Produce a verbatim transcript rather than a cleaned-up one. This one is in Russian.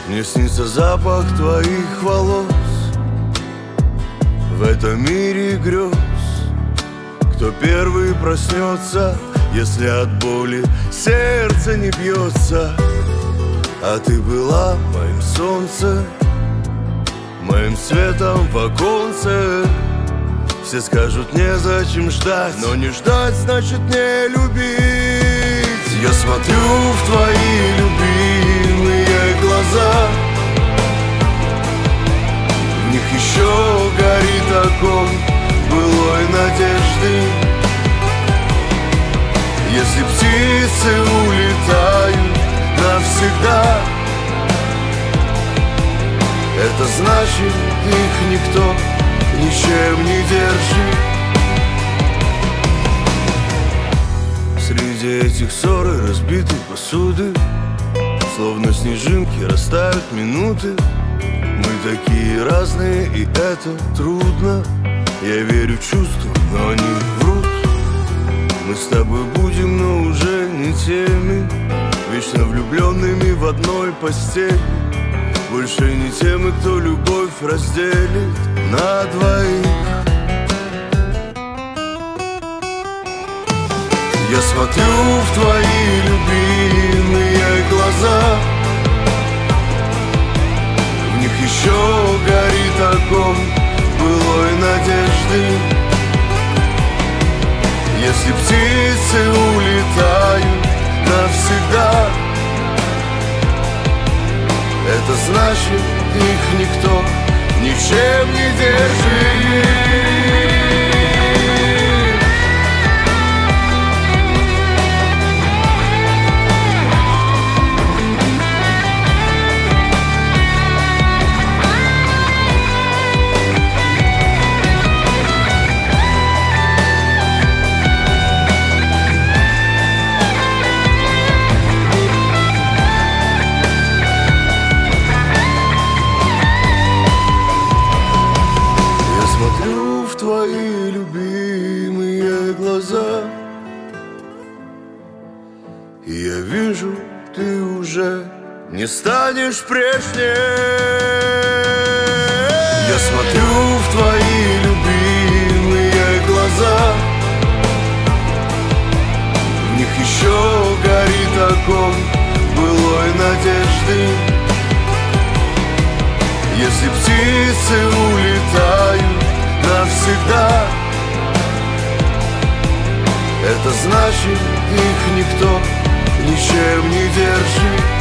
Мне снится запах твоих волос в этом мире грез. Кто первый проснется, если от боли сердце не бьется? А ты была моим солнцем, моим светом в оконце. Все скажут, незачем ждать, но не ждать значит не любить. Я смотрю в твои любимые глаза, в них еще горит огонь былой надежды. Если птицы улетают навсегда, это значит, их никто ничем не держит. Среди этих ссор и разбитой посуды, словно снежинки, растают минуты. Мы такие разные, и это трудно. Я верю чувствам, но они врут. Мы с тобой будем, но уже не теми, вечно влюбленными в одной постели. Больше не теми, кто любовь разделит на двоих. Я смотрю в твои любимые глаза, в них еще горит огонь былой надежды. Если птицы улетают навсегда, это значит, их никто ничем не держит. Твои любимые глаза, и я вижу, ты уже не станешь прежней. Я смотрю в твои любимые глаза, в них еще горит огонь былой надежды. Если птицы улетают навсегда, это значит, их никто ничем не держит.